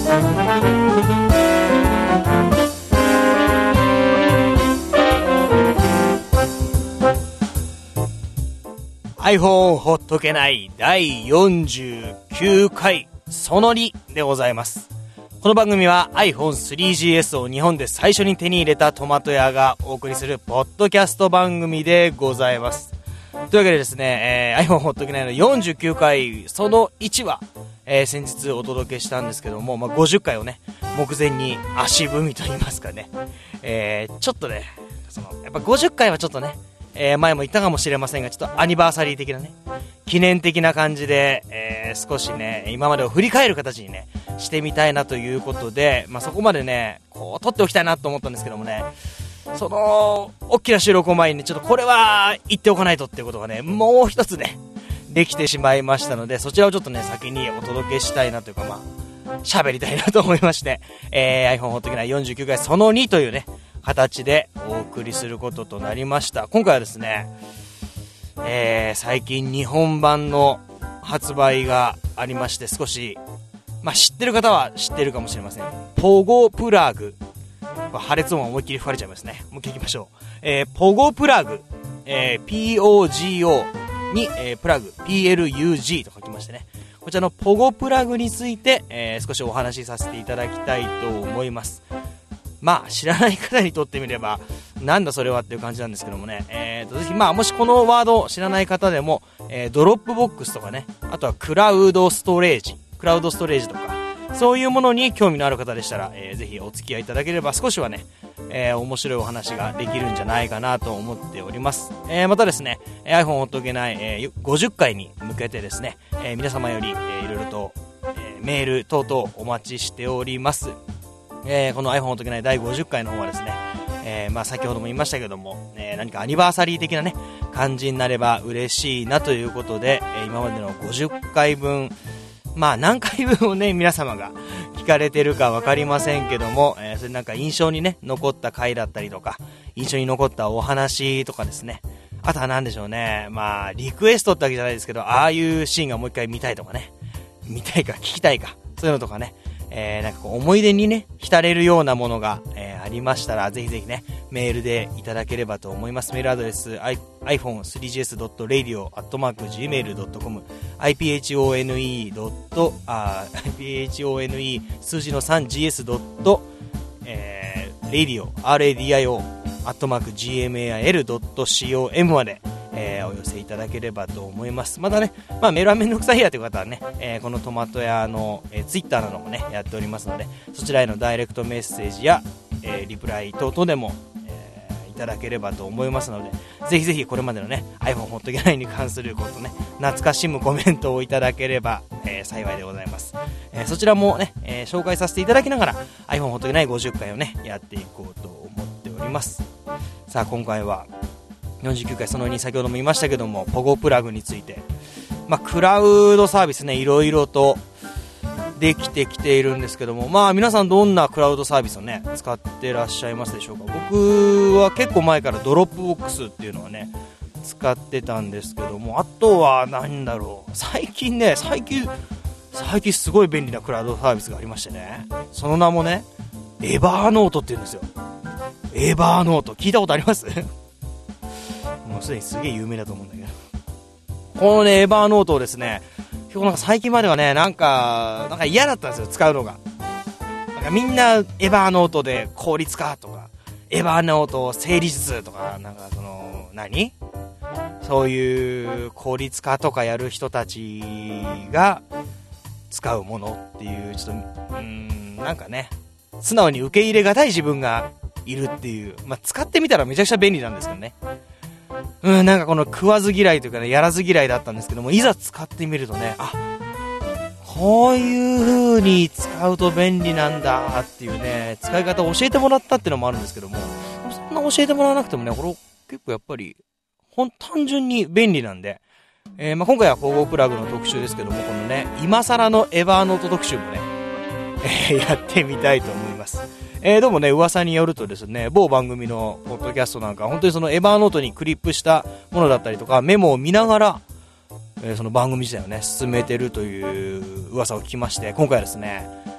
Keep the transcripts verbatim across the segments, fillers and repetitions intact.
iPhone ほっとけないだいよんじゅうきゅうかいそのにでございます。この番組は アイフォンスリージーエス を日本で最初に手に入れたトマト屋がお送りするポッドキャスト番組でございます。というわけでですね、えー、iPhone ほっとけないのよんじゅうきゅうかいそのいちは、えー、先日お届けしたんですけども、まあ、ごじゅっかいをね目前に足踏みと言いますかね、えー、ちょっとねそのやっぱごじゅっかいはちょっとね、えー、前も言ったかもしれませんが、ちょっとアニバーサリー的なね記念的な感じで、えー、少しね今までを振り返る形にねしてみたいなということで、まあ、そこまでねこう撮っておきたいなと思ったんですけどもね、その大きな収録を前に、ね、ちょっとこれは言っておかないとっていうことがねもう一つねできてしまいましたので、そちらをちょっとね先にお届けしたいなというか、まあ喋りたいなと思いまして、えー、iPhone ほっとけないよんじゅうきゅうかいそのにというね形でお送りすることとなりました。今回はですね、えー、最近日本版の発売がありまして、少し、まあ、知ってる方は知ってるかもしれません。ポゴプラグ、破裂音は思いっきり吹かれちゃいますね。もう一回いきましょう。えー、ポゴプラグ、えー、ピーオージーオー に、えー、プラグ ピーエルユージー と書きましてね、こちらのポゴプラグについて、えー、少しお話しさせていただきたいと思います。まあ知らない方にとってみればなんだそれはっていう感じなんですけどもね、えーとぜひまあもしこのワードを知らない方でも、えー、ドロップボックスとかね、あとはクラウドストレージクラウドストレージとかそういうものに興味のある方でしたら、えー、ぜひお付き合いいただければ少しはね、えー、面白いお話ができるんじゃないかなと思っております。えー、またですね iPhone ほっとけない、えー、ごじゅっかいに向けてですね、えー、皆様より、えー、いろいろと、えー、メール等々お待ちしております。えー、この iPhone ほっとけないだいごじゅっかいの方はですね、えー、まあ先ほども言いましたけども、えー、何かアニバーサリー的なね感じになれば嬉しいなということで、えー、今までのごじゅっかいぶん、まあ何回分をね皆様が聞かれてるか分かりませんけども、えー、それなんか印象にね残った回だったりとか、印象に残ったお話とかですね、あとは何でしょうね、まあリクエストってわけじゃないですけど、ああいうシーンがもう一回見たいとかね、見たいか聞きたいか、そういうのとかね、えー、なんかこう思い出にね浸れるようなものが、えー、ありましたら、ぜひぜひねメールでいただければと思います。メールアドレス アイフォンスリージーエスドットレイディオアットマークジーメールドットコム アイピーエイチオーエヌイー ドット アイピーエイチオーエヌイー 数字の スリージーエス ドット、えー、レイディオ アールエーディーアイオー アットマーク ジーエムエーアイエル ドット コム まで、えー、お寄せいただければと思います。またね、まあ、メールはめんどくさいやという方はね、えー、このトマト屋の、えー、ツイッターなどもねやっておりますので、そちらへのダイレクトメッセージや、えー、リプライ等々でも、えー、いただければと思いますので、ぜひぜひこれまでのね iPhone ほっとけないに関することね、懐かしむコメントをいただければ、えー、幸いでございます。えー、そちらもね、えー、紹介させていただきながら iPhone ほっとけないごじゅっかいをねやっていこうと思っております。さあ今回はよんじゅうきゅうかいそのに、先ほども言いましたけども、ポゴプラグについて、まあ、クラウドサービスねいろいろとできてきているんですけども、まあ皆さんどんなクラウドサービスをね使ってらっしゃいますでしょうか。僕は結構前からドロップボックスっていうのはね使ってたんですけども、あとは何だろう、最近ね最近最近すごい便利なクラウドサービスがありましてね、その名もねエバーノートって言うんですよ。エバーノート聞いたことありますもうすでにすげえ有名だと思うんだけど、このねエバーノートをですね、結構なんか最近まではねなんかなんか嫌だったんですよ、使うのが。なんかみんなエバーノートで効率化とか、エバーノート整理術とか、なんかその何そういう効率化とかやる人たちが使うものっていう、ちょっとうーんなんかね素直に受け入れがたい自分がいるっていう、まあ、使ってみたらめちゃくちゃ便利なんですけどね、うん、なんかこの食わず嫌いというかねやらず嫌いだったんですけども、いざ使ってみるとね、あこういう風に使うと便利なんだっていうね使い方を教えてもらったっていうのもあるんですけども、そんな教えてもらわなくてもねこれ結構やっぱりほん単純に便利なんで、えー、まあ今回はポゴプラグの特集ですけども、このね今更のエバーノート特集もね、えー、やってみたいと思います。えー、どうもね噂によるとですね、某番組のポッドキャストなんか本当にそのエバーノートにクリップしたものだったりとかメモを見ながら、えー、その番組自体をね進めてるという噂を聞きまして、今回はですね、えー、こ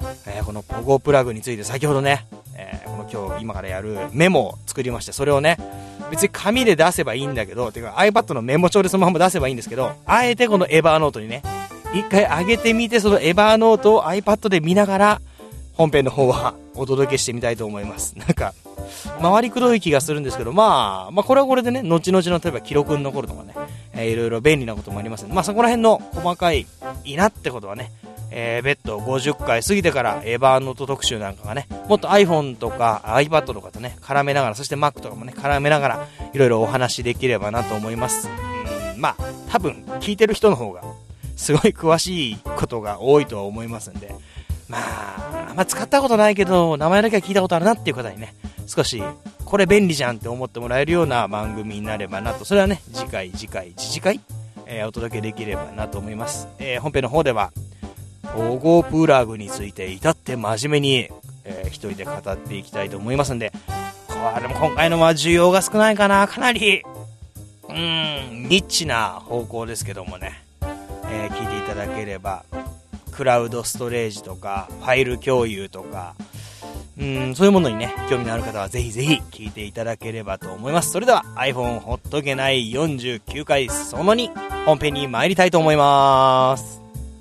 このポゴプラグについて先ほどね、えー、この今日今からやるメモを作りまして、それをね別に紙で出せばいいんだけど、てか iPad のメモ帳でそのまま出せばいいんですけど、あえてこのエバーノートにね一回上げてみて、そのエバーノートを iPad で見ながら本編の方はお届けしてみたいと思います。なんか回りくどい気がするんですけど、まあまあこれはこれでね、後々の例えば記録に残るとかね、えー、いろいろ便利なこともありますので、まあそこら辺の細かいいいなってことはね、えー、別途ごじゅっかい過ぎてからエバーノート特集なんかがね、もっと iPhone とか iPad とかとね絡めながら、そして Mac とかもね絡めながらいろいろお話できればなと思います。うん、まあ多分聞いてる人の方がすごい詳しいことが多いとは思いますんで、まああんま使ったことないけど名前だけは聞いたことあるなっていう方にね、少しこれ便利じゃんって思ってもらえるような番組になればなと、それはね次回次回次次回、えー、お届けできればなと思います。えー、本編の方ではポゴプラグについて至って真面目に、えー、一人で語っていきたいと思いますんで、これも今回のは需要が少ないかな、かなりうーんニッチな方向ですけどもね、えー、聞いていただければ、クラウドストレージとかファイル共有とか、うーんそういうものにね興味のある方はぜひぜひ聞いていただければと思います。それでは iPhone ほっとけないよんじゅうきゅうかいそのに本編に参りたいと思います。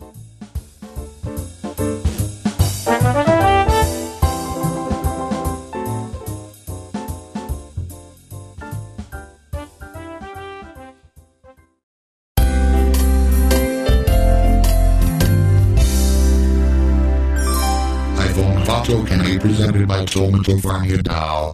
Token presented by Tomato Vanya Dao.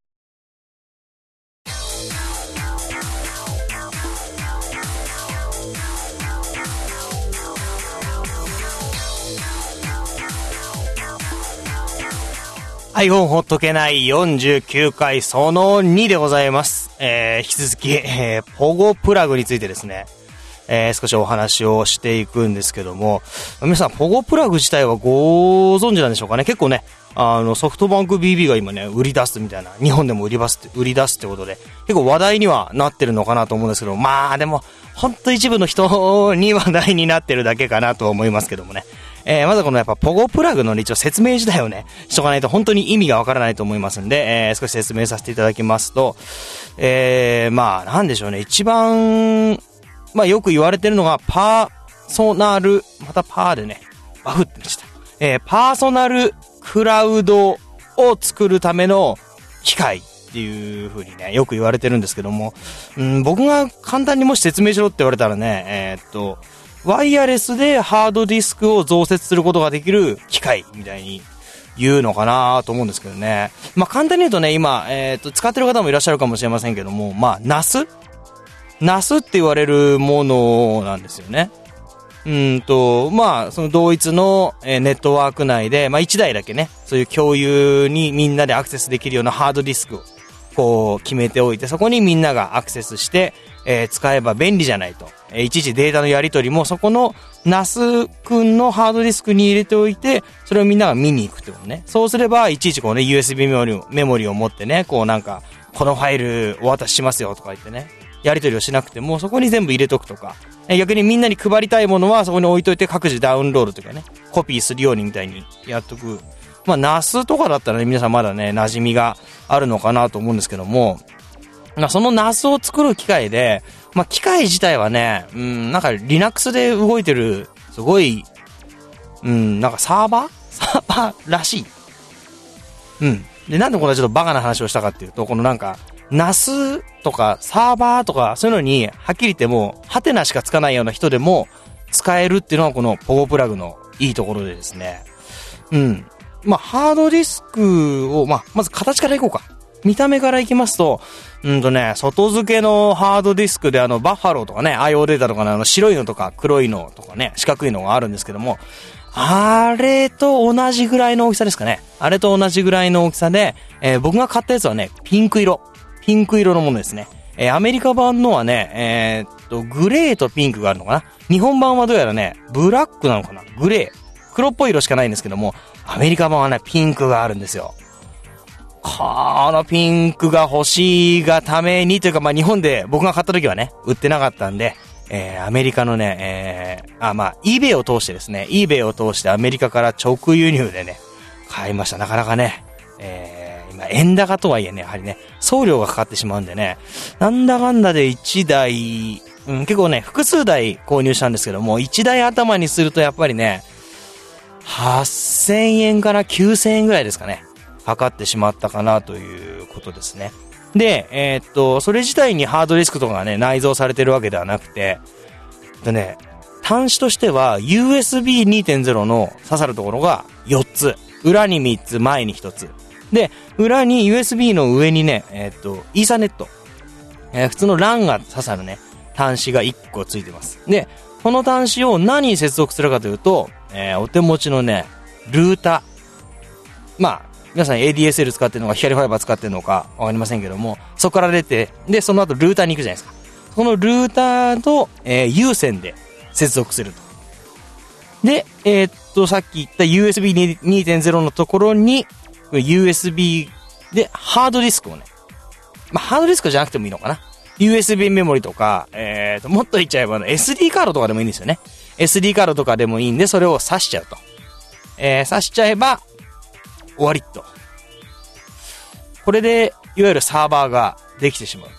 iPhone ほっとけないよんじゅうきゅうかいそのにでございます。えー、引き続き、えー、ポゴプラグについてですね、えー、少しお話をしていくんですけども、皆さんポゴプラグ自体はご存知なんでしょうかね。結構ね、あのソフトバンク ビービー が今ね売り出すみたいな、日本でも売り出すって売り出すってことで結構話題にはなってるのかなと思うんですけど、まあでも本当一部の人に話題になってるだけかなと思いますけどもね。えー、まずこのやっぱポゴプラグの一応説明自体をねしとかないと本当に意味がわからないと思いますんで、えー、少し説明させていただきますと、えー、まあなんでしょうね、一番まあよく言われてるのがパーソナル、またパーでねバフってました、えー、パーソナルクラウドを作るための機械っていう風にねよく言われてるんですけども、うん、僕が簡単にもし説明しろって言われたらね、えー、っとワイヤレスでハードディスクを増設することができる機械みたいに言うのかなと思うんですけどね。まあ簡単に言うとね、今、えー、っと使ってる方もいらっしゃるかもしれませんけども、まあ ナス ナス って言われるものなんですよね。うんとまあその同一のネットワーク内で、まあいちだいだけねそういう共有にみんなでアクセスできるようなハードディスクをこう決めておいて、そこにみんながアクセスして、えー、使えば便利じゃないと、えー、いちいちデータのやり取りもそこの ナス 君のハードディスクに入れておいて、それをみんなが見に行くってことね。そうすればいちいちこうね ユーエスビー メモリをメモリを持ってね、こうなんかこのファイルお渡ししますよとか言ってねやり取りをしなくてもそこに全部入れとくとか、逆にみんなに配りたいものはそこに置いといて各自ダウンロードというかねコピーするようにみたいにやっとく。まあ ナス とかだったらね皆さんまだね馴染みがあるのかなと思うんですけども、まあ、その ナス を作る機械で、まあ機械自体はね、うん、なんか Linux で動いてるすごい、うん、なんかサーバーサーバーらしい。うん。で、なんでこんなちょっとバカな話をしたかっていうと、このなんかナス とかサーバーとかそういうのにはっきり言ってもハテナしかつかないような人でも使えるっていうのはこのポゴプラグのいいところでですね。うん。まあハードディスクを、まあまず形からいこうか。見た目からいきますと、うんとね、外付けのハードディスクであのバッファローとかね、アイオー データとかね、あの白いのとか黒いのとかね、四角いのがあるんですけども、あれと同じぐらいの大きさですかね。あれと同じぐらいの大きさで、えー、僕が買ったやつはね、ピンク色。ピンク色のものですね。えー、アメリカ版のはね、えー、っと、グレーとピンクがあるのかな。日本版はどうやらね、ブラックなのかな。グレー。黒っぽい色しかないんですけども、アメリカ版はね、ピンクがあるんですよ。このピンクが欲しいがためにというか、まあ、日本で僕が買った時はね、売ってなかったんで、えー、アメリカのね、えー、あ、まあ、eBay を通してですね、eBay を通してアメリカから直輸入でね、 買いました。なかなかね、えー、今円高とはいえね、やはりね、送料がかかってしまうんでね、なんだかんだでいちだい、うん、結構ね、複数台購入したんですけども、いちだい頭にするとやっぱりね、はっせんえんからきゅうせんえんぐらいですかね、かかってしまったかなということですね。で、えー、っと、それ自体にハードディスクとかがね、内蔵されてるわけではなくて、でね、端子としては ユーエスビーにてんゼロ の刺さるところがよっつ。裏にみっつ、前にひとつ。で、裏に ユーエスビー の上にね、えー、っと、イーサネット。えー、普通の ラン が刺さるね、端子がいっこついてます。で、この端子を何に接続するかというと、えー、お手持ちのね、ルータ。まあ、皆さん エーディーエスエル 使ってるのか、光ファイバー使ってるのか、わかりませんけども、そこから出て、で、その後ルーターに行くじゃないですか。このルーターと、えー、有線で接続すると。で、えー、っと、さっき言った ユーエスビーにてんゼロ のところに、ユーエスビー でハードディスクをね、まあ、ハードディスクじゃなくてもいいのかな。ユーエスビー メモリとか、えーと、もっと言っちゃえば エスディー カードとかでもいいんですよね。エスディー カードとかでもいいんで、それを挿しちゃうと。えー、挿しちゃえば、終わりっと。これで、いわゆるサーバーができてしまうと。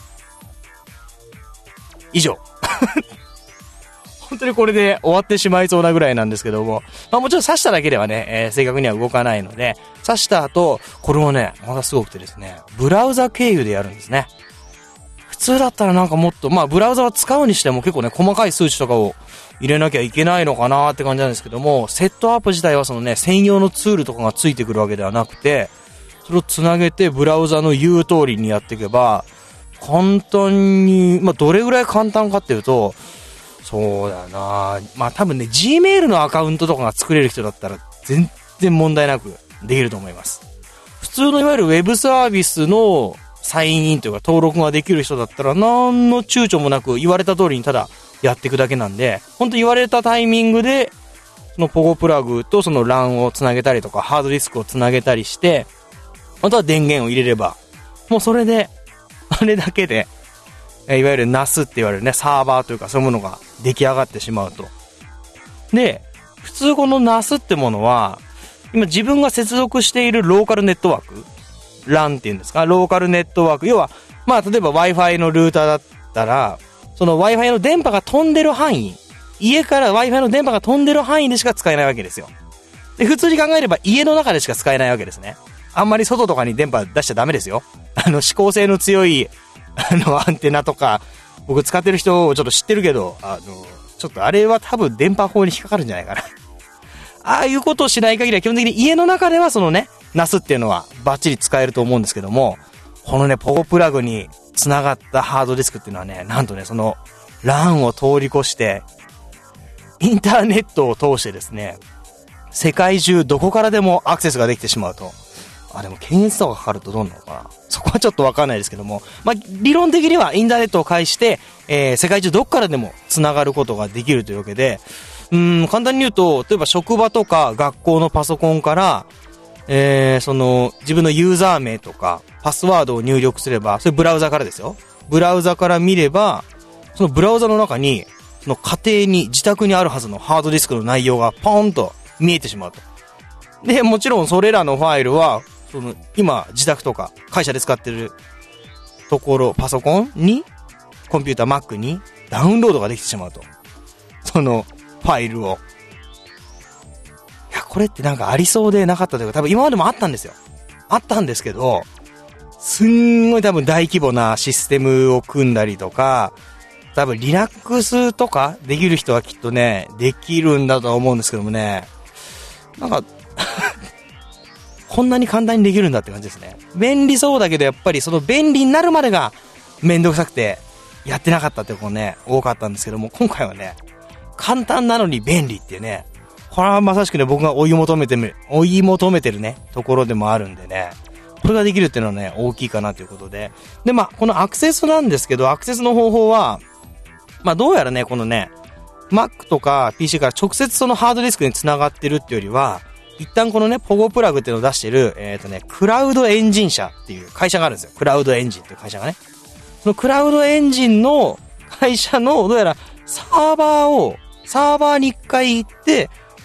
以上。本当にこれで終わってしまいそうなぐらいなんですけども、まあもちろん挿しただけではね、えー、正確には動かないので、挿した後、これもね、まだすごくてですね、ブラウザ経由でやるんですね。普通だったらなんかもっと、まあブラウザは使うにしても結構ね、細かい数値とかを入れなきゃいけないのかなーって感じなんですけども、セットアップ自体はそのね、専用のツールとかがついてくるわけではなくて、それをつなげてブラウザの言う通りにやっていけば、簡単に、まあどれぐらい簡単かっていうと、そうだな、まあ多分ね、Gmail のアカウントとかが作れる人だったら全然問題なくできると思います。普通のいわゆるウェブサービスのサインインというか登録ができる人だったら何の躊躇もなく言われた通りにただやっていくだけなんで、本当言われたタイミングでそのポゴプラグとその ラン をつなげたりとかハードディスクをつなげたりして、あとは電源を入れればもうそれであれだけでいわゆる ナス って言われるね、サーバーというかそういうものが出来上がってしまうと。で、普通この ナス ってものは、今自分が接続しているローカルネットワーク ラン っていうんですか、ローカルネットワーク。要は、まあ例えば Wi-Fi のルーターだったら、その Wi-Fi の電波が飛んでる範囲、家から Wi-Fi の電波が飛んでる範囲でしか使えないわけですよ。で、普通に考えれば家の中でしか使えないわけですね。あんまり外とかに電波出しちゃダメですよ。あの、指向性の強いあの、アンテナとか、僕使ってる人をちょっと知ってるけど、あの、ちょっとあれは多分電波法に引っかかるんじゃないかな。ああいうことをしない限りは基本的に家の中ではそのね、ナス っていうのはバッチリ使えると思うんですけども、このね、ポゴプラグに繋がったハードディスクっていうのはね、なんとね、その ラン を通り越して、インターネットを通してですね、世界中どこからでもアクセスができてしまうと。あ、でも検閲とかかかるとどうなのかな、そこはちょっとわかんないですけども、まあ、理論的にはインターネットを介して、えー、世界中どこからでも繋がることができるというわけで、うーん、簡単に言うと、例えば職場とか学校のパソコンから、えー、その、自分のユーザー名とか、パスワードを入力すれば、それブラウザからですよ。ブラウザから見れば、そのブラウザの中に、その家庭に、自宅にあるはずのハードディスクの内容がポーンと見えてしまうと。で、もちろんそれらのファイルは、その、今、自宅とか、会社で使ってるところ、パソコンに、コンピューター Mac に、ダウンロードができてしまうと。その、ファイルを。いや、これってなんかありそうでなかったというか、多分今までもあったんですよ。あったんですけど、すんごい多分大規模なシステムを組んだりとか、多分 Linux とかできる人はきっとね、できるんだとは思うんですけどもね、なんか、こんなに簡単にできるんだって感じですね。便利そうだけどやっぱりその便利になるまでがめんどくさくてやってなかったってことね、多かったんですけども、今回はね、簡単なのに便利っていうね、これはまさしくね、僕が追い求めてる、追い求めてるね、ところでもあるんでね、これができるっていうのはね、大きいかなということで。で、まあ、このアクセスなんですけど、アクセスの方法は、まあ、どうやらね、このね、Mac とか ピーシー から直接そのハードディスクに繋がってるっていうよりは、一旦このね、ポゴプラグっていうのを出してる、えっとね、クラウドエンジン社っていう会社があるんですよ。クラウドエンジンっていう会社がね。そのクラウドエンジンの会社の、どうやらサーバーを、サーバーに一回行って、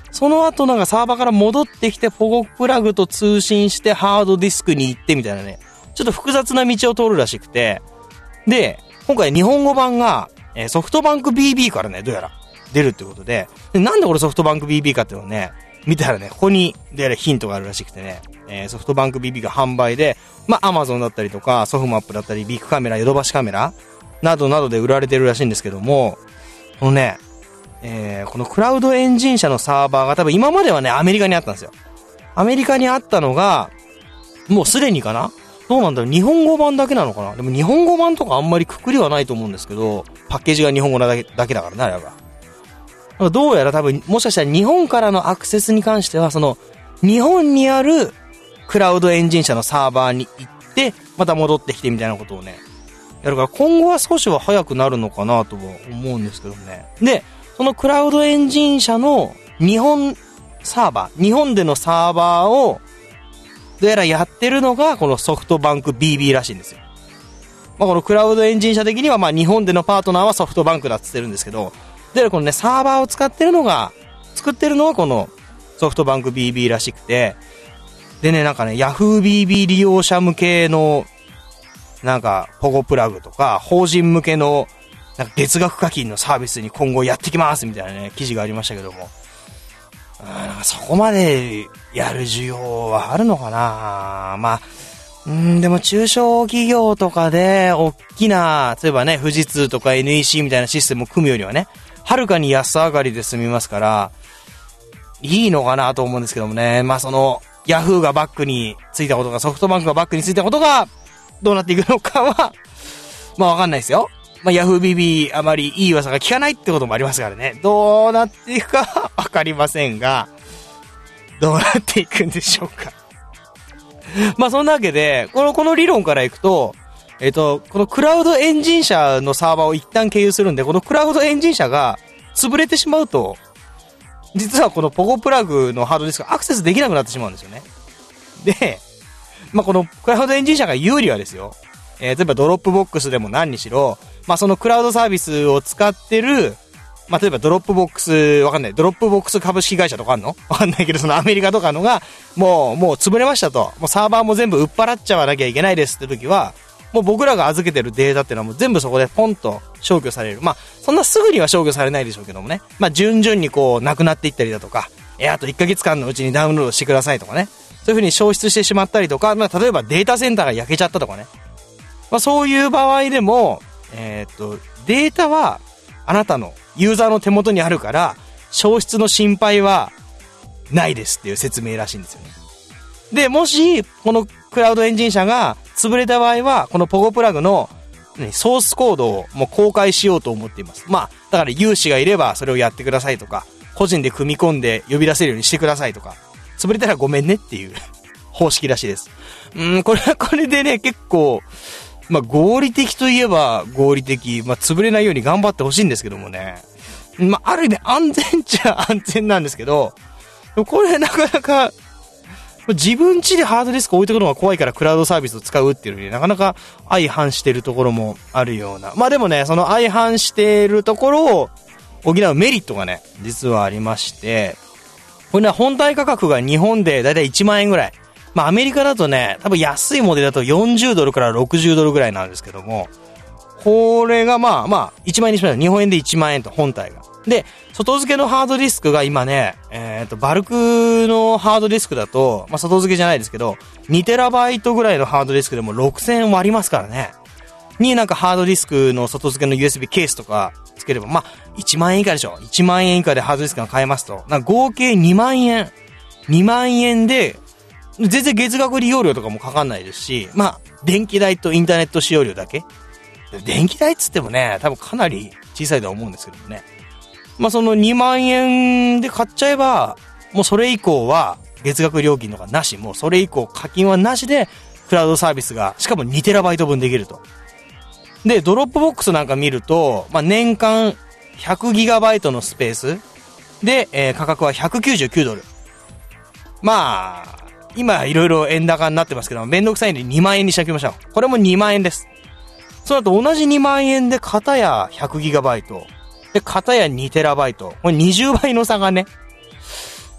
その後なんかサーバーから戻ってきてポゴプラグと通信してハードディスクに行ってみたいなね、ちょっと複雑な道を通るらしくて、で、今回日本語版が、えー、ソフトバンク ビービー からね、どうやら出るってことで、でなんで俺ソフトバンク ビービー かっていうのをね、見たらね、ここにどうやらヒントがあるらしくてね、えー、ソフトバンク ビービー が販売で、まあ、Amazon だったりとか、ソフマップだったり、ビッグカメラ、ヨドバシカメラなどなどで売られてるらしいんですけども、このね、えー、このクラウドエンジン社のサーバーが多分今まではね、アメリカにあったんですよ。アメリカにあったのが、もうすでにかな？どうなんだろう、日本語版だけなのかな？でも日本語版とかあんまりくくりはないと思うんですけど、パッケージが日本語だけだけだからね、あれは。どうやら多分、もしかしたら日本からのアクセスに関しては、その、日本にあるクラウドエンジン社のサーバーに行って、また戻ってきてみたいなことをね、やるから今後は少しは早くなるのかなとは思うんですけどね。で、そのクラウドエンジン社の日本サーバー、日本でのサーバーを、どうやらやってるのがこのソフトバンク ビービー らしいんですよ。まあこのクラウドエンジン社的にはまあ日本でのパートナーはソフトバンクだって言ってるんですけど、で、このね、サーバーを使ってるのが、作ってるのはこのソフトバンク ビービー らしくて、でね、なんかね、Yahoo ビービー 利用者向けの、なんか、保護プラグとか、法人向けの、なんか月額課金のサービスに今後やってきますみたいなね、記事がありましたけども。なんかそこまでやる需要はあるのかな。まあ、うーん、でも中小企業とかで、大きな、例えばね、富士通とか エヌイーシー みたいなシステムを組むよりはね、はるかに安上がりで済みますから、いいのかなと思うんですけどもね。まあその、ヤフーがバックについたことが、ソフトバンクがバックについたことが、どうなっていくのかは、まあわかんないですよ。まあヤフー ビービー あまりいい噂が聞かないってこともありますからね。どうなっていくかわかりませんが、どうなっていくんでしょうか。まあそんなわけで、この、この理論からいくと、えっと、このクラウドエンジン社のサーバーを一旦経由するんで、このクラウドエンジン社が潰れてしまうと、実はこのポゴプラグのハードディスクがアクセスできなくなってしまうんですよね。で、まあ、このクラウドエンジン社が有利はですよ。えー、例えばドロップボックスでも何にしろ、まあ、そのクラウドサービスを使ってる、まあ、例えばドロップボックス、わかんない。ドロップボックス株式会社とかあんの？わかんないけど、そのアメリカとかのが、もう、もう潰れましたと。もうサーバーも全部売っ払っちゃわなきゃいけないですって時は、もう僕らが預けてるデータっていうのはもう全部そこでポンと消去される。まあ、そんなすぐには消去されないでしょうけどもね。まあ、順々にこう、なくなっていったりだとか、え、あといっかげつかんのうちにダウンロードしてくださいとかね。そういう風に消失してしまったりとか、まあ、例えばデータセンターが焼けちゃったとかね。まあ、そういう場合でも、えーっと、データはあなたのユーザーの手元にあるから、消失の心配はないですっていう説明らしいんですよね。で、もし、このクラウドエンジン社が潰れた場合は、このポゴプラグの、ね、ソースコードをもう公開しようと思っています。まあ、だから有志がいればそれをやってくださいとか、個人で組み込んで呼び出せるようにしてくださいとか、潰れたらごめんねっていう方式らしいです。うーん、これはこれでね、結構、まあ、合理的といえば合理的、まあ、潰れないように頑張ってほしいんですけどもね。まあ、ある意味安全っちゃ安全なんですけど、これなかなか、自分家でハードディスク置いてくるのが怖いからクラウドサービスを使うっていうのになかなか相反してるところもあるような。まあでもね、その相反してるところを補うメリットがね、実はありまして、これね、本体価格が日本でだいたいいちまんえんぐらい。まあアメリカだとね、多分安いモデルだとよんじゅうドルからろくじゅうドルぐらいなんですけども、これがまあまあいちまんえんにしました。日本円でいちまんえんと本体が。で、外付けのハードディスクが今ね、えっと、バルクのハードディスクだと、まあ、外付けじゃないですけど、にテラバイトぐらいのハードディスクでもろくせんえん割りますからね。になんかハードディスクの外付けの ユーエスビー ケースとかつければ、まあ、いちまんえん以下でしょ。いちまんえん以下でハードディスクが買えますと。なんか合計にまんえん。にまんえんで、全然月額利用料とかもかかんないですし、まあ、電気代とインターネット使用料だけ。電気代っつってもね、多分かなり小さいとは思うんですけどもね。まあ、そのにまんえんで買っちゃえば、もうそれ以降は月額料金とかなし、もうそれ以降課金はなしでクラウドサービスが、しかもにテラバイト分できると。で、ドロップボックスなんか見ると、まあ、年間ひゃくギガバイトのスペースで、えー、価格はひゃくきゅうじゅうきゅうドル。まあ、今いろいろ円高になってますけど、めんどくさいんでにまんえんにしておきましょう。これもにまんえんです。その後同じにまんえんで片やひゃくギガバイト。で、片やにテラバイト。これにじゅうばいの差がね。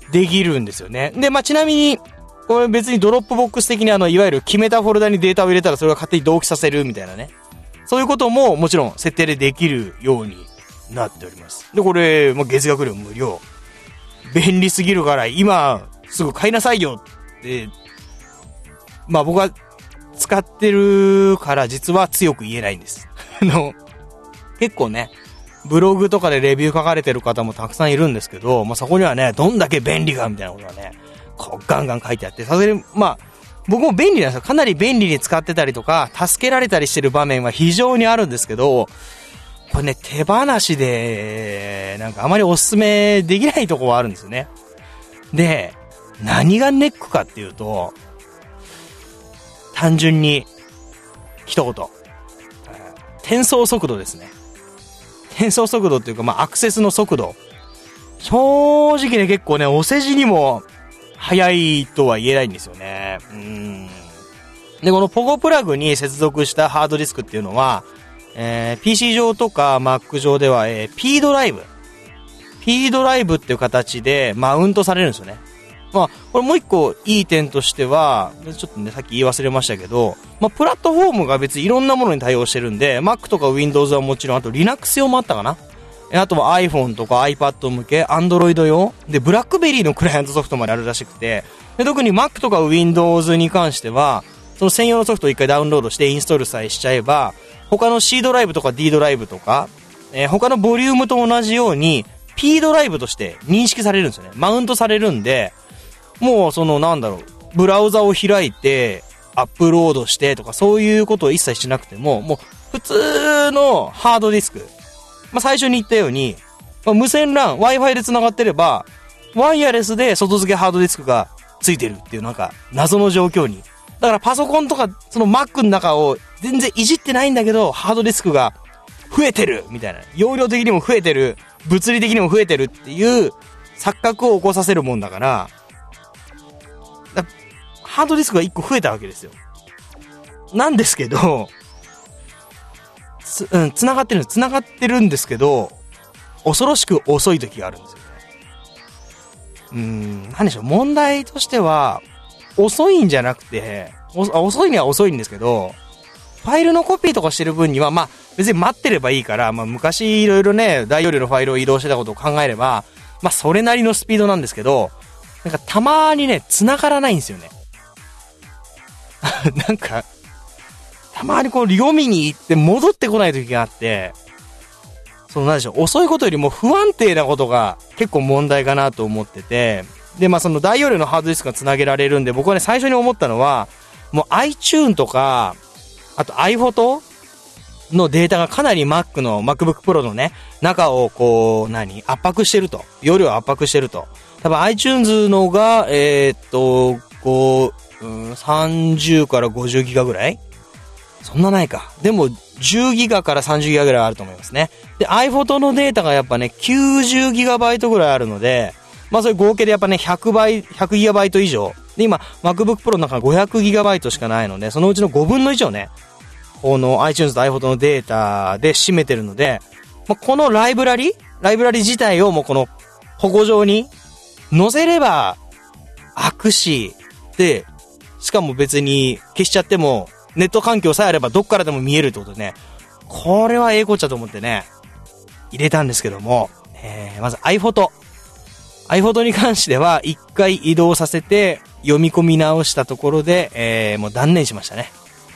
できるんですよね。で、まあ、ちなみに、これ別にドロップボックス的にあの、いわゆる決めたフォルダにデータを入れたらそれが勝手に同期させるみたいなね。そういうことももちろん設定でできるようになっております。で、これ、まあ、月額料無料。便利すぎるから今すぐ買いなさいよって、まあ僕は使ってるから実は強く言えないんです。あの、結構ね、ブログとかでレビュー書かれてる方もたくさんいるんですけど、まあそこにはね、どんだけ便利かみたいなことがね、こうガンガン書いてあって、さすがに、まあ、僕も便利なんですよ。かなり便利に使ってたりとか、助けられたりしてる場面は非常にあるんですけど、これね、手放しで、なんかあまりおすすめできないところはあるんですよね。で、何がネックかっていうと、単純に、一言。転送速度ですね。転送速度っていうか、まあ、アクセスの速度。正直ね、結構ね、お世辞にも、早いとは言えないんですよね。うーん。で、このポゴプラグに接続したハードディスクっていうのは、えー、ピーシー 上とか Mac 上では、えー、P ドライブ。P ドライブっていう形でマウントされるんですよね。まあ、これもう一個いい点としては、ちょっとね、さっき言い忘れましたけど、まあ、プラットフォームが別にいろんなものに対応してるんで、Mac とか Windows はもちろん、あと Linux 用もあったかな。あとは iPhone とか iPad 向け、Android 用で、ブラックベリーのクライアントソフトまであるらしくて、で特に Mac とか Windows に関しては、その専用のソフトを一回ダウンロードしてインストールさえしちゃえば、他の C ドライブとか D ドライブとか、えー、他のボリュームと同じように P ドライブとして認識されるんですよね。マウントされるんで、もうそのなんだろう、ブラウザを開いて、アップロードしてとかそういうことを一切しなくても、もう普通のハードディスク、まあ、最初に言ったように、まあ、無線 ラン、Wi-Fi で繋がってれば、ワイヤレスで外付けハードディスクがついてるっていうなんか謎の状況に。だからパソコンとかその Mac の中を全然いじってないんだけど、ハードディスクが増えてるみたいな。容量的にも増えてる、物理的にも増えてるっていう錯覚を起こさせるもんだから、だハードディスクがいっこ増えたわけですよ。なんですけど、つ、うん、繋がってるんです。繋がってるんですけど、恐ろしく遅い時があるんですよね。うーん、何でしょう、問題としては、遅いんじゃなくて、遅いには遅いんですけど、ファイルのコピーとかしてる分には、まあ、別に待ってればいいから、まあ、昔いろいろね、大容量のファイルを移動してたことを考えれば、まあ、それなりのスピードなんですけど、なんかたまにね、繋がらないんですよね。なんか、たまにこう、読みに行って戻ってこない時があって、その何でしょう、遅いことよりも不安定なことが結構問題かなと思ってて、で、まあその大容量のハードディスクが繋げられるんで、僕はね、最初に思ったのは、もう iTune とか、あと iPhoto のデータがかなり Mac の MacBook Pro のね、中をこう、何圧迫してると。容量を圧迫してると。多分 iTunes のが、えー、っと、こう、うん、さんじゅうからごじゅうギガぐらいそんなないか。でも、じゅうギガからさんじゅうギガぐらいあると思いますね。で、iPhoto のデータがやっぱね、きゅうじゅうギガバイトぐらいあるので、まあそれ合計でやっぱね、ひゃくばい、ひゃくギガバイト以上。で、今、MacBook Pro の中がごひゃくギガバイトしかないので、そのうちのごぶんのいちをね、この iTunes と iPhoto のデータで占めてるので、まあ、このライブラリライブラリ自体をもうこの保護上に載せれば、開くし、で、しかも別に消しちゃっても、ネット環境さえあればどっからでも見えるってことでね、これはええこっちゃと思ってね、入れたんですけども、えー、まず iPhoto。iPhoto に関しては一回移動させて読み込み直したところで、えー、もう断念しましたね。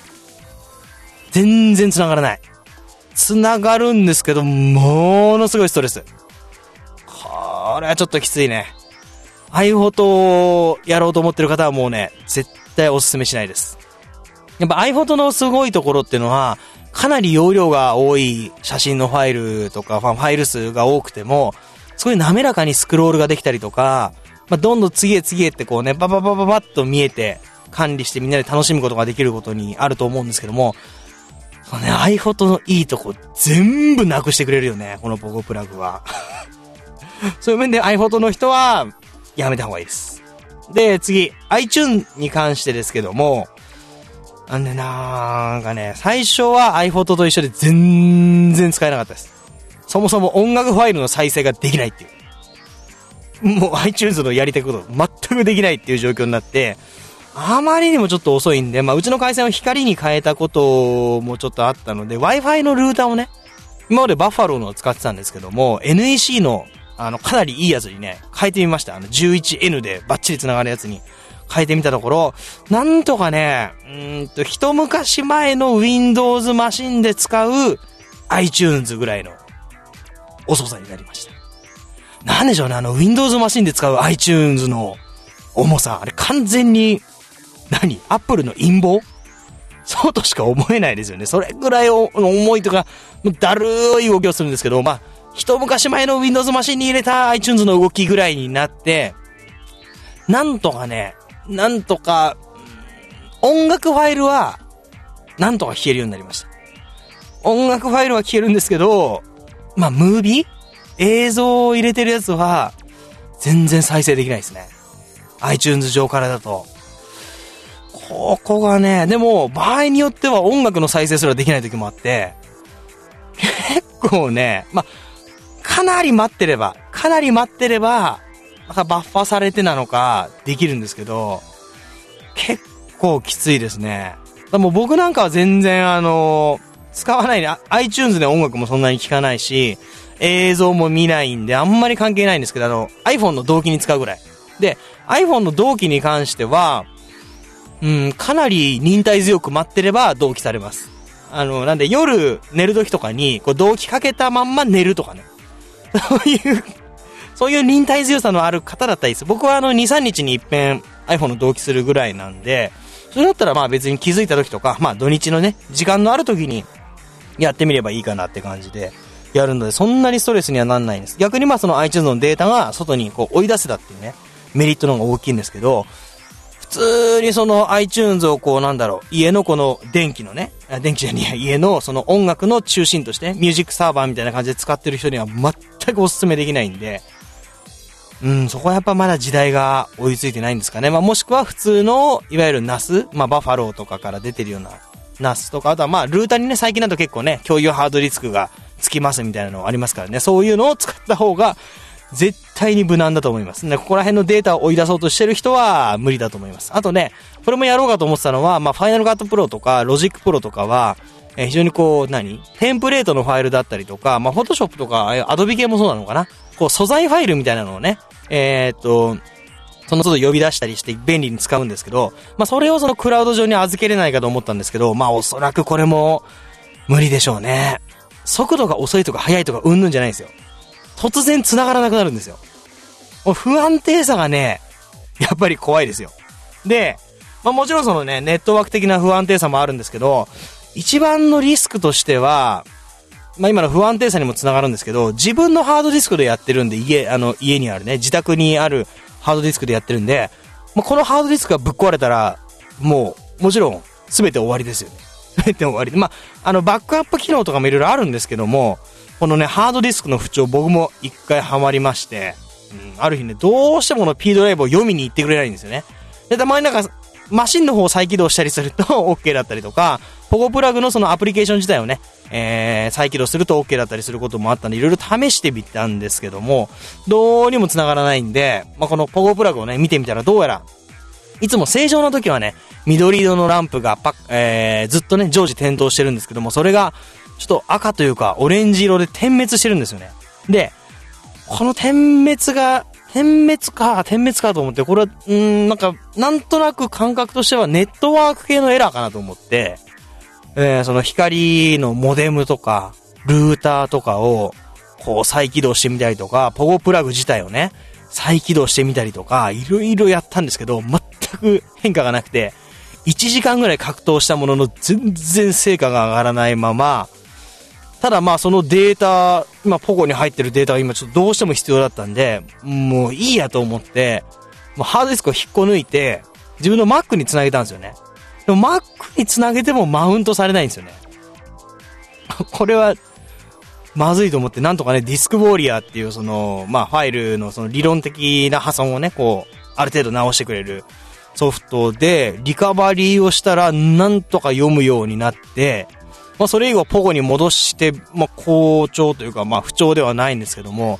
全然繋がらない。繋がるんですけど、ものすごいストレス。これはちょっときついね。iPhoto をやろうと思ってる方はもうね、絶対おすすめしないです。やっぱ iPhoto のすごいところっていうのは、かなり容量が多い写真のファイルとか、ファイル数が多くても、すごい滑らかにスクロールができたりとか、まあ、どんどん次へ次へってこうね、バババババッと見えて、管理してみんなで楽しむことができることにあると思うんですけども、このね、iPhoto のいいとこ全部なくしてくれるよね、このポゴプラグは。そういう面で iPhoto の人は、やめた方がいいです。で、次、iTune に関してですけども、あんでなんかね、最初は iPhoto と一緒で全然使えなかったです。そもそも音楽ファイルの再生ができないっていう。 もう iTunes のやりたいこと全くできないっていう状況になって、あまりにもちょっと遅いんで、まあうちの回線を光に変えたこともちょっとあったので、Wi-Fi のルーターをね、今までバッファローのを使ってたんですけども、エヌイーシー の、あの、かなりいいやつにね、変えてみました。あの、じゅういちエヌ でバッチリ繋がるやつに変えてみたところ、なんとかね、うーんと、一昔前の Windows マシンで使う iTunes ぐらいの遅さになりました。なんでしょうね、あの、Windows マシンで使う iTunes の重さ、あれ完全に、何？ Apple の陰謀？そうとしか思えないですよね。それぐらい重いとか、だるい動きをするんですけど、まあ、一昔前の Windows マシンに入れた iTunes の動きぐらいになって、なんとかね、なんとか、音楽ファイルは、なんとか聴けるようになりました。音楽ファイルは聴けるんですけど、まあ、ムービー？映像を入れてるやつは、全然再生できないですね。iTunes 上からだと。ここがね、でも、場合によっては音楽の再生すらできない時もあって、結構ね、まあ、かなり待ってれば、かなり待ってれば、なんかバッファされてなのか、できるんですけど、結構きついですね。でも僕なんかは全然あの、使わないね。iTunes で音楽もそんなに聞かないし、映像も見ないんで、あんまり関係ないんですけど、あの、iPhone の同期に使うぐらい。で、iPhone の同期に関しては、うん、かなり忍耐強く待ってれば同期されます。あの、なんで夜寝る時とかに、こう同期かけたまんま寝るとかね。そういう、そういう忍耐強さのある方だったらいいです。僕はあの、に、さんにちに一遍 iPhone の同期するぐらいなんで、それだったらまあ別に気づいた時とか、まあ土日のね、時間のある時にやってみればいいかなって感じでやるので、そんなにストレスにはなんないんです。逆にまあその iTunes のデータが外にこう追い出せたっていうね、メリットの方が大きいんですけど、普通にその iTunes をこうなんだろう、家のこの電気のね、電気じゃねえや、家のその音楽の中心として、ミュージックサーバーみたいな感じで使ってる人には全くお勧めできないんで、うん、そこはやっぱまだ時代が追いついてないんですかね。まあもしくは普通の、いわゆる ナス、まあバッファローとかから出てるような ナス とか、あとはまあルーターにね、最近だと結構ね、共有ハードディスクがつきますみたいなのありますからね、そういうのを使った方が、絶対に無難だと思います。ね、ここら辺のデータを追い出そうとしてる人は無理だと思います。あとね、これもやろうかと思ってたのは、まあ、ファイナルカットプロとか、ロジックプロとかは、えー、非常にこう、何？テンプレートのファイルだったりとか、まあ、フォトショップとか、アドビ系もそうなのかな？こう、素材ファイルみたいなのをね、えー、っと、その都度呼び出したりして便利に使うんですけど、まあ、それをそのクラウド上に預けれないかと思ったんですけど、まあ、おそらくこれも無理でしょうね。速度が遅いとか速いとかうんぬんじゃないんですよ。突然繋がらなくなるんですよ。不安定さがね、やっぱり怖いですよ。で、まあもちろんそのね、ネットワーク的な不安定さもあるんですけど、一番のリスクとしては、まあ今の不安定さにもつながるんですけど、自分のハードディスクでやってるんで、家、あの、家にあるね、自宅にあるハードディスクでやってるんで、まあこのハードディスクがぶっ壊れたら、もう、もちろん、すべて終わりですよね。すべて終わりで。まあ、あの、バックアップ機能とかもいろいろあるんですけども、このね、ハードディスクの不調、僕も一回ハマりまして、うん、ある日ね、どうしてもこの P ドライブを読みに行ってくれないんですよね。で、たまになんか、マシンの方を再起動したりすると OK だったりとか、ポコプラグのそのアプリケーション自体をね、えー、再起動すると OK だったりすることもあったんで、いろいろ試してみたんですけども、どうにも繋がらないんで、まあ、このポコプラグをね、見てみたらどうやら、いつも正常な時はね、緑色のランプがパッ、えー、ずっとね、常時点灯してるんですけども、それが、ちょっと赤というか、オレンジ色で点滅してるんですよね。で、この点滅が、点滅か、点滅かと思って、これは、うーん、なんか、なんとなく感覚としてはネットワーク系のエラーかなと思って、えー、その光のモデムとか、ルーターとかを、こう再起動してみたりとか、ポゴプラグ自体をね、再起動してみたりとか、いろいろやったんですけど、全く変化がなくて、いちじかんぐらい格闘したものの全然成果が上がらないまま、ただまあそのデータ、今ポコに入ってるデータが今ちょっとどうしても必要だったんで、もういいやと思って、もうハードディスクを引っこ抜いて、自分の Mac につなげたんですよね。でも Mac につなげてもマウントされないんですよね。これは、まずいと思って、なんとかね、ディスクウォーリアーっていうその、まあファイルのその理論的な破損をね、こう、ある程度直してくれるソフトで、リカバリーをしたら、なんとか読むようになって、まあそれ以後ポゴに戻して、まあ好調というか、まあ不調ではないんですけども、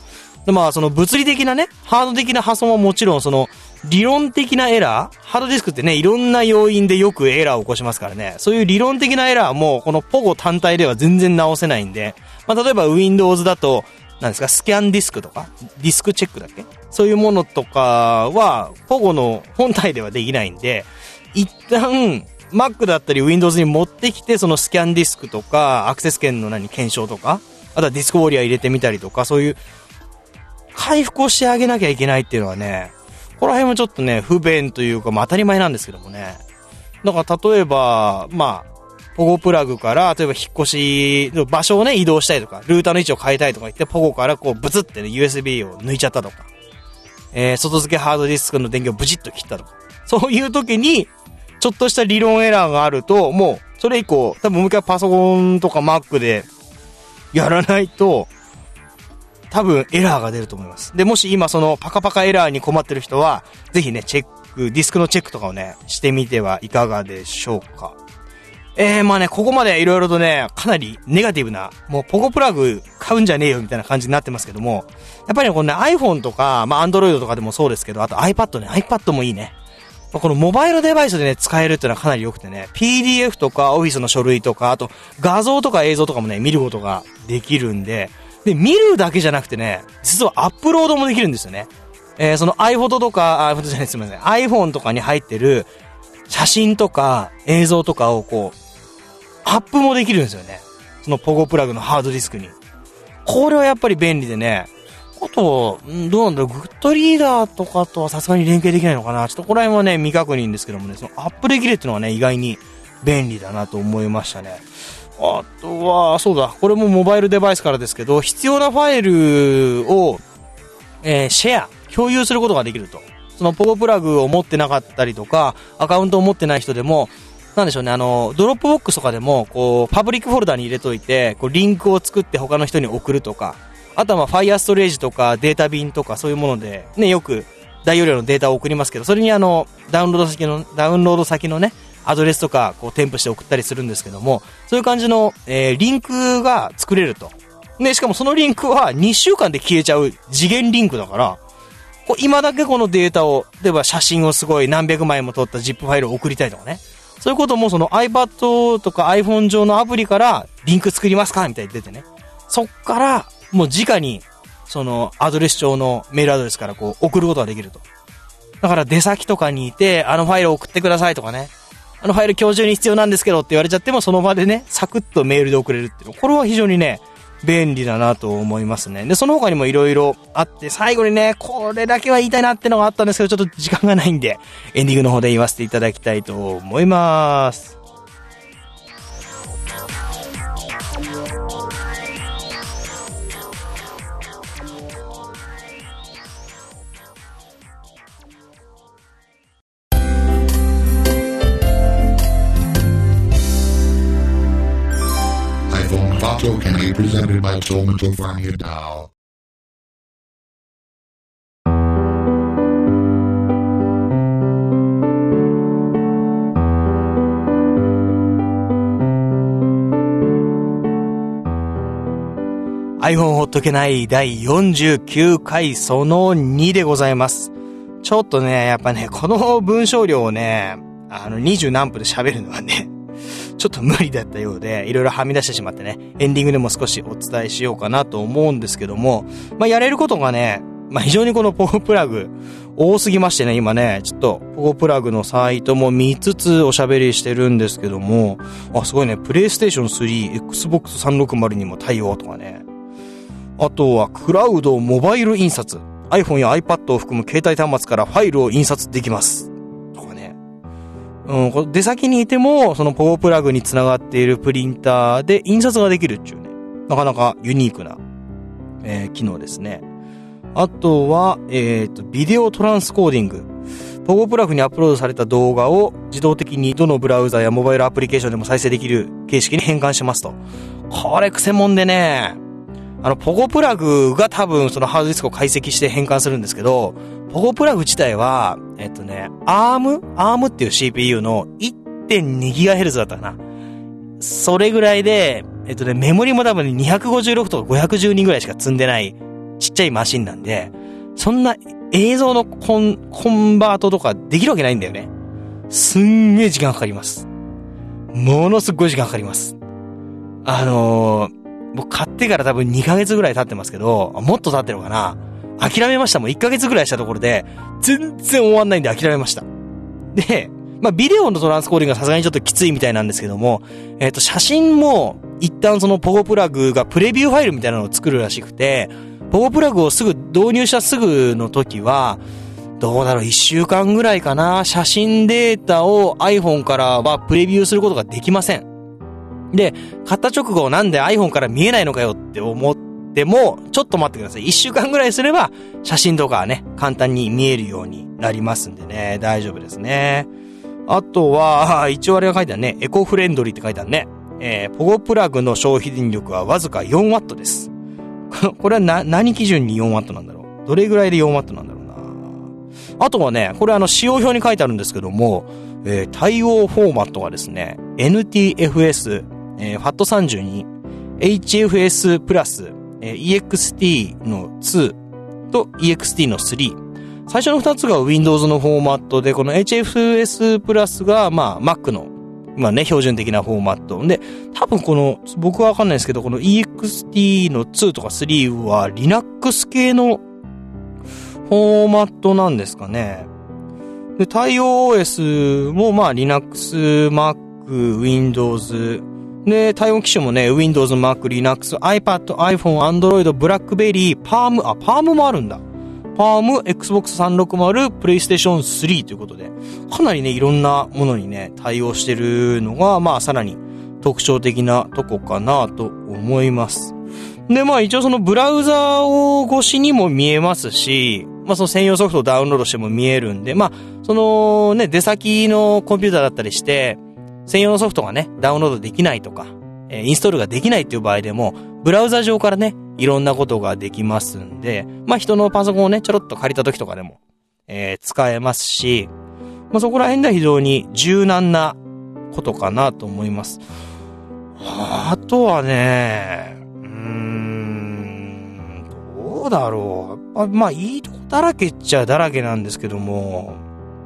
で、まあ、その物理的なね、ハード的な破損はもちろん、その、理論的なエラー、ハードディスクってね、いろんな要因でよくエラーを起こしますからね、そういう理論的なエラーも、このポゴ単体では全然直せないんで、まあ、例えば Windows だと、なんですか、スキャンディスクとか、ディスクチェックだっけ？そういうものとかは、ポゴの本体ではできないんで、一旦、Mac だったり Windows に持ってきて、そのスキャンディスクとか、アクセス権の何、検証とか、あとはディスクウォリアー入れてみたりとか、そういう、回復をしてあげなきゃいけないっていうのはね、この辺もちょっとね、不便というか、まあ当たり前なんですけどもね。だから例えば、まあ、ポゴプラグから、例えば引っ越し、場所をね、移動したりとか、ルーターの位置を変えたいとか言って、ポゴからこう、ブツってね、ユーエスビー を抜いちゃったとか、えー、外付けハードディスクの電源をブチッと切ったとか、そういう時に、ちょっとした理論エラーがあると、もう、それ以降、多分もう一回パソコンとか Mac で、やらないと、多分エラーが出ると思います。で、もし今そのパカパカエラーに困ってる人は、ぜひね、チェック、ディスクのチェックとかをね、してみてはいかがでしょうか。えー、まあね、ここまでいろいろとね、かなりネガティブな、もうポゴプラグ買うんじゃねえよみたいな感じになってますけども、やっぱりね、このね、iPhone とか、まあ Android とかでもそうですけど、あと iPad ね、iPad もいいね。このモバイルデバイスでね、使えるっていうのはかなり良くてね、ピーディーエフ とかオフィスの書類とか、あと画像とか映像とかもね、見ることができるんで、で、見るだけじゃなくてね、実はアップロードもできるんですよね。えー、その iPhoto とか、あ、iPhoto じゃない、すみません。iPhone とかに入ってる写真とか映像とかをこう、アップもできるんですよね。そのポゴプラグのハードディスクに。これはやっぱり便利でね、あと、どうなんだろう、グッドリーダーとかとはさすがに連携できないのかな。ちょっとこれはね、未確認ですけどもね、そのアップできるっていうのはね、意外に便利だなと思いましたね。あとは、そうだ、これもモバイルデバイスからですけど、必要なファイルを、えー、シェア、共有することができると。そのポゴプラグを持ってなかったりとか、アカウントを持ってない人でも、なんでしょうね、あの、ドロップボックスとかでも、こう、パブリックフォルダに入れといて、こう、リンクを作って他の人に送るとか、あとはまあ、ファイアストレージとか、データ便とか、そういうもので、ね、よく、大容量のデータを送りますけど、それにあの、ダウンロード先の、ダウンロード先のね、アドレスとか、こう、添付して送ったりするんですけども、そういう感じの、えー、リンクが作れると。で、しかもそのリンクはにしゅうかんで消えちゃう次元リンクだから、こう今だけこのデータを、例えば写真をすごい何百枚も撮った ジップ ファイルを送りたいとかね。そういうこともその iPad とか iPhone 上のアプリからリンク作りますかみたいに出てね。そっから、もう直に、そのアドレス帳のメールアドレスからこう送ることができると。だから出先とかにいて、あのファイルを送ってくださいとかね。あのファイル今日中に必要なんですけどって言われちゃってもその場でね、サクッとメールで送れるっていうの。これは非常にね、便利だなと思いますね。で、その他にもいろいろあって、最後にね、これだけは言いたいなってのがあったんですけど、ちょっと時間がないんで、エンディングの方で言わせていただきたいと思います。 Talk can be presented by Tomato Vanya Dow. iPhone ほっとけないだいよんじゅうきゅうかいそのにでございます。ちょっとね、やっぱね、この文章量をね、あのにじゅうなんぷんで喋るのはね、ちょっと無理だったようで、いろいろはみ出してしまってね、エンディングでも少しお伝えしようかなと思うんですけども、まあ、やれることがね、まあ、非常にこのポゴプラグ多すぎましてね、今ね、ちょっとポゴプラグのサイトも見つつおしゃべりしてるんですけども、あ、すごいね、プレイステーションスリー、Xbox さんびゃくろくじゅうにも対応とかね。あとはクラウドモバイル印刷、iPhone や iPad を含む携帯端末からファイルを印刷できます。うん、出先にいても、そのポゴプラグにつながっているプリンターで印刷ができるっていうね、なかなかユニークな、えー、機能ですね。あとは、えっと、ビデオトランスコーディング。ポゴプラグにアップロードされた動画を自動的にどのブラウザやモバイルアプリケーションでも再生できる形式に変換しますと。これクセモンでね、あの、ポゴプラグが多分そのハードディスクを解析して変換するんですけど、ポゴプラグ自体は、えっとね、アーム アーム っていう シーピーユー の いってんにギガヘルツ だったかな。それぐらいで、えっとね、メモリも多分にひゃくごじゅうろくとかごひゃくじゅうにぐらいしか積んでないちっちゃいマシンなんで、そんな映像のコン、コンバートとかできるわけないんだよね。すんげー時間かかります。ものすっごい時間かかります。あのー、僕買ってから多分にかげつぐらい経ってますけど、もっと経ってるのかな。諦めました。もういっかげつぐらいしたところで、全然終わんないんで諦めました。で、まあ、ビデオのトランスコーディングがさすがにちょっときついみたいなんですけども、えっと、写真も、一旦そのポゴプラグがプレビューファイルみたいなのを作るらしくて、ポゴプラグをすぐ導入したすぐの時は、どうだろう、いっしゅうかんぐらいかな、写真データを iPhone からはプレビューすることができません。で、買った直後なんで iPhone から見えないのかよって思っても、ちょっと待ってください。いっしゅうかんぐらいすれば、写真とかはね、簡単に見えるようになりますんでね、大丈夫ですね。あとは、一応あれが書いてあるね、エコフレンドリーって書いてあるね。えー、ポゴプラグの消費電力はわずか よんワット です。これはな、何基準に よんワット なんだろう。どれぐらいで よんワット なんだろうな。あとはね、これあの使用表に書いてあるんですけども、えー、対応フォーマットがですね、エヌティーエフエス、えー、エフエーティーさんじゅうに、エイチエフエス プラス、えー、イーエックスティー のにと イーエックスティー のさん。最初のふたつが Windows のフォーマットで、この エイチエフエス プラスが、まあ、Mac の、まあね、標準的なフォーマット。で、多分この、僕はわかんないですけど、この イーエックスティー のにとかさんは Linux 系のフォーマットなんですかね。で、対応 オーエス もまあ Linux、Mac、Windows。で、対応機種もね、Windows、Mac、Linux、iPad、iPhone、Android、BlackBerry、Palm、あ、Palm もあるんだ。Palm、エックスボックスさんびゃくろくじゅう、PlayStation スリーということで、かなりね、いろんなものにね、対応してるのが、まあ、さらに特徴的なとこかなと思います。で、まあ、一応そのブラウザを越しにも見えますし、まあ、その専用ソフトをダウンロードしても見えるんで、まあ、そのね、出先のコンピューターだったりして、専用のソフトがね、ダウンロードできないとか、えー、インストールができないっていう場合でも、ブラウザ上からね、いろんなことができますんで、まあ人のパソコンをね、ちょろっと借りた時とかでも、えー、使えますし、まあそこら辺では非常に柔軟なことかなと思います。あとはね、うーん、どうだろう。あまあいいとこだらけっちゃだらけなんですけども、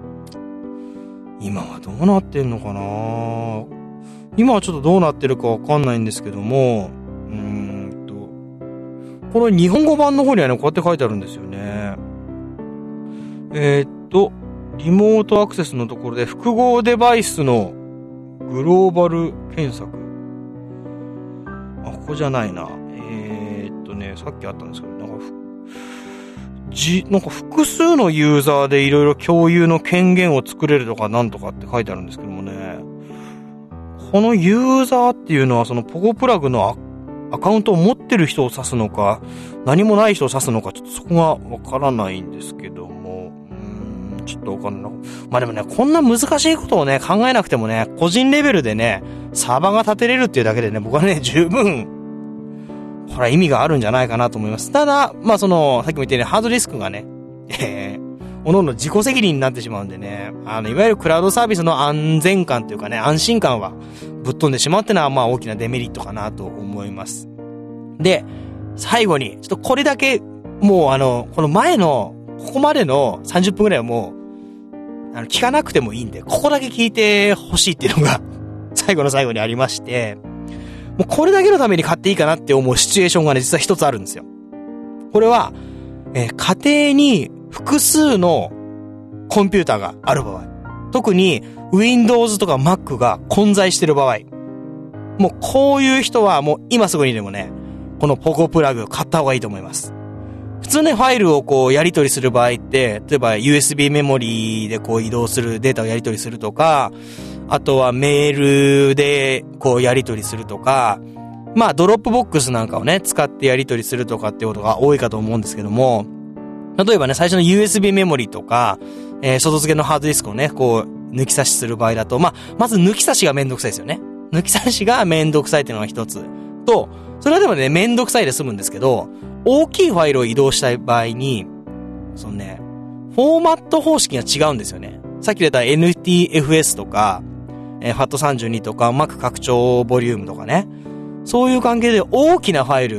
今はどうなってんのかな。今はちょっとどうなってるかわかんないんですけども、うーんと、この日本語版の方にはね、こうやって書いてあるんですよね。えー、っと、リモートアクセスのところで複合デバイスのグローバル検索。あ、ここじゃないな。えー、っとね、さっきあったんですけど、なんかふ、じ、なんか複数のユーザーでいろいろ共有の権限を作れるとかなんとかって書いてあるんですけどもね。このユーザーっていうのはそのポゴプラグのア、アカウントを持ってる人を指すのか、何もない人を指すのか、ちょっとそこがわからないんですけども、うーん、ちょっとわかんない。まあでもね、こんな難しいことをね、考えなくてもね、個人レベルでね、サーバーが立てれるっていうだけでね、僕はね、十分、これは意味があるんじゃないかなと思います。ただ、まあその、さっきも言ったようにハードディスクがね、えー、おのおの自己責任になってしまうんでね、あの、いわゆるクラウドサービスの安全感というかね、安心感はぶっ飛んでしまうってのは、まあ大きなデメリットかなと思います。で、最後に、ちょっとこれだけ、もうあの、この前の、ここまでのさんじゅっぷんぐらいはもう、あの、聞かなくてもいいんで、ここだけ聞いてほしいっていうのが、最後の最後にありまして、もうこれだけのために買っていいかなって思うシチュエーションがね、実は一つあるんですよ。これは、えー、家庭に複数のコンピューターがある場合。特に Windows とか Mac が混在してる場合。もうこういう人はもう今すぐにでもね、このポコプラグを買った方がいいと思います。普通ね、ファイルをこうやり取りする場合って、例えば ユーエスビー メモリーでこう移動するデータをやり取りするとか、あとはメールでこうやり取りするとか、まあドロップボックスなんかをね、使ってやり取りするとかってことが多いかと思うんですけども、例えばね、最初の ユーエスビー メモリとか、えー、外付けのハードディスクをね、こう、抜き差しする場合だと、まあ、まず抜き差しがめんどくさいですよね。抜き差しがめんどくさいっていうのが一つ。と、それはでもね、めんどくさいで済むんですけど、大きいファイルを移動したい場合に、そのね、フォーマット方式が違うんですよね。さっき出た エヌティーエフエス とか、えー、エフエーティーさんじゅうに とか、Mac 拡張ボリュームとかね。そういう関係で大きなファイル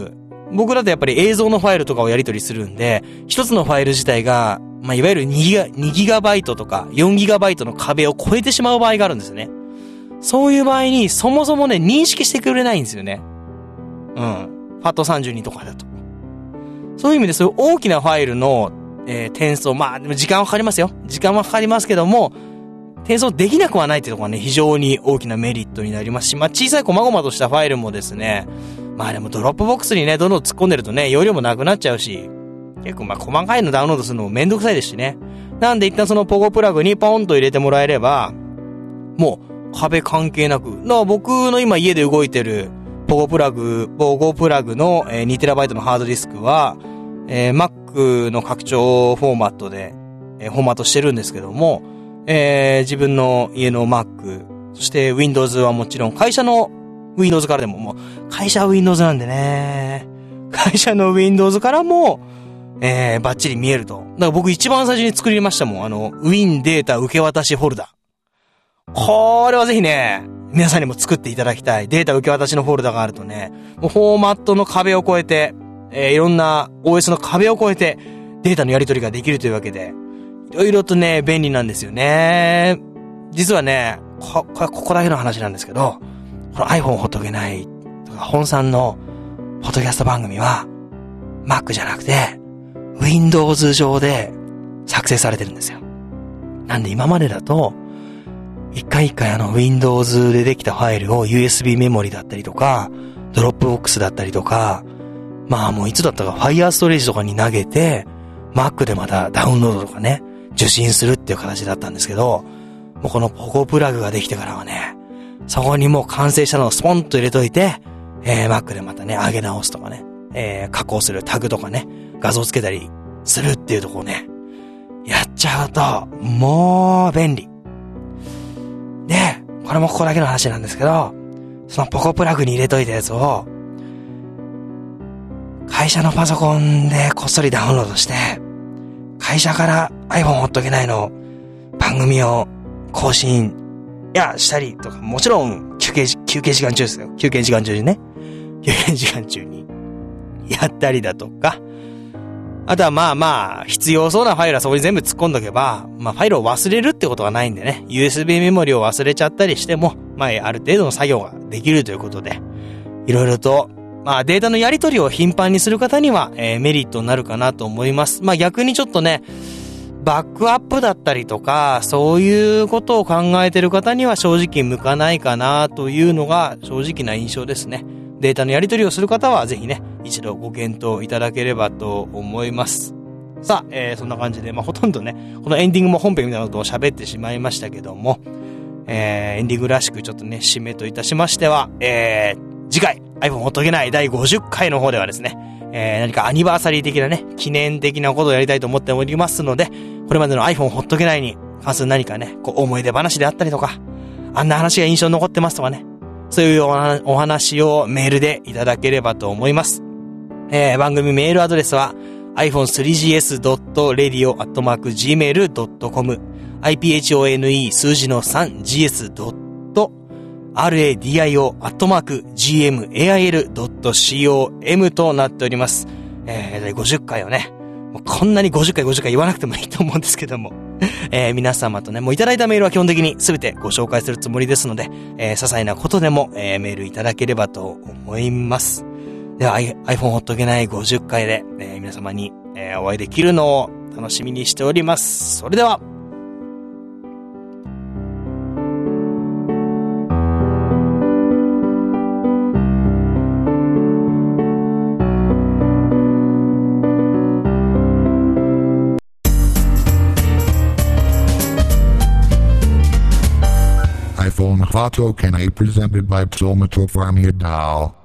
僕だとやっぱり映像のファイルとかをやり取りするんで、一つのファイル自体が、まあ、いわゆるにギガ、にギガバイトとかよんギガバイトの壁を超えてしまう場合があるんですよね。そういう場合に、そもそもね、認識してくれないんですよね。うん。ファットさんじゅうにとかだと。そういう意味で、そういう大きなファイルの、えー、転送、まあ、でも時間はかかりますよ。時間はかかりますけども、転送できなくはないっていうところがね、非常に大きなメリットになりますし、まあ、小さい細々としたファイルもですね、まあでもドロップボックスにね、どんどん突っ込んでるとね、容量もなくなっちゃうし、結構まあ細かいのダウンロードするのもめんどくさいですしね。なんで一旦そのポゴプラグにポンと入れてもらえれば、もう壁関係なく、だから僕の今家で動いてるポゴプラグ、ポゴプラグの にテラバイト のハードディスクは、えー、Mac の拡張フォーマットで、えー、フォーマットしてるんですけども、えー、自分の家の Mac、そして Windows はもちろん会社の Windows からでも、もう会社は Windows なんでね、会社の Windows からも、えー、バッチリ見えると。だから僕一番最初に作りましたもん。あの、Win データ受け渡しフォルダ。これはぜひね、皆さんにも作っていただきたい。データ受け渡しのフォルダがあるとね、もうフォーマットの壁を越えて、えー、いろんな オーエス の壁を越えて、データのやり取りができるというわけで、いろいろとね、便利なんですよね。実はね、こ、これここだけの話なんですけど、この iPhone ほっとけないとか、本さんのポッドキャスト番組は、Mac じゃなくて、Windows 上で作成されてるんですよ。なんで今までだと、一回一回あの Windows でできたファイルを ユーエスビー メモリだったりとか、ドロップボックスだったりとか、まあもういつだったか Firestorage とかに投げて、Mac でまたダウンロードとかね、受信するっていう形だったんですけど、もうこのポコプラグができてからはね、そこにもう完成したのをスポンと入れといて、えー、Mac でまたね、上げ直すとかね、えー、加工するタグとかね、画像つけたりするっていうところね、やっちゃうと、もう便利。で、これもここだけの話なんですけど、そのポコプラグに入れといたやつを、会社のパソコンでこっそりダウンロードして、会社から iPhone ほっとけないの番組を更新、いや、したりとか、もちろん休憩、休憩時間中ですよ。休憩時間中にね。休憩時間中にやったりだとか、あとはまあまあ、必要そうなファイルはそこに全部突っ込んどけば、まあファイルを忘れるってことがないんでね、ユーエスビー メモリを忘れちゃったりしても、まあある程度の作業ができるということで、いろいろと、まあデータのやり取りを頻繁にする方には、えー、メリットになるかなと思います。まあ逆にちょっとね、バックアップだったりとか、そういうことを考えている方には正直向かないかなというのが正直な印象ですね。データのやり取りをする方はぜひね、一度ご検討いただければと思います。さあ、えー、そんな感じで、まあほとんどね、このエンディングも本編みたいなことを喋ってしまいましたけども、えー、エンディングらしくちょっとね、締めといたしましては、えー、次回 iPhone ほっとけないだいごじゅっかいの方ではですね、えー、何かアニバーサリー的なね、記念的なことをやりたいと思っておりますので、これまでの iPhone ほっとけないに関する何かね、こう思い出話であったりとか、あんな話が印象に残ってますとかね、そういうお話をメールでいただければと思います。えー、番組メールアドレスは アイフォンスリージーエスドットレディオアットマークジーメールドットコム アイピーエイチオーエヌイー 数字の スリージーエスドットレディオアットマークジーエムエーアイエルドットコム となっております。えー、ごじゅっかいをね、もうこんなにごじゅっかいごじゅっかい言わなくてもいいと思うんですけども、えー、皆様とね、もういただいたメールは基本的に全てご紹介するつもりですので、えー、些細なことでも、えー、メールいただければと思います。では iPhone ほっとけないごじゅっかいで、えー、皆様に、えー、お会いできるのを楽しみにしております。それでは。 iPhone Hot Token presented by Tomato Farmia Doll.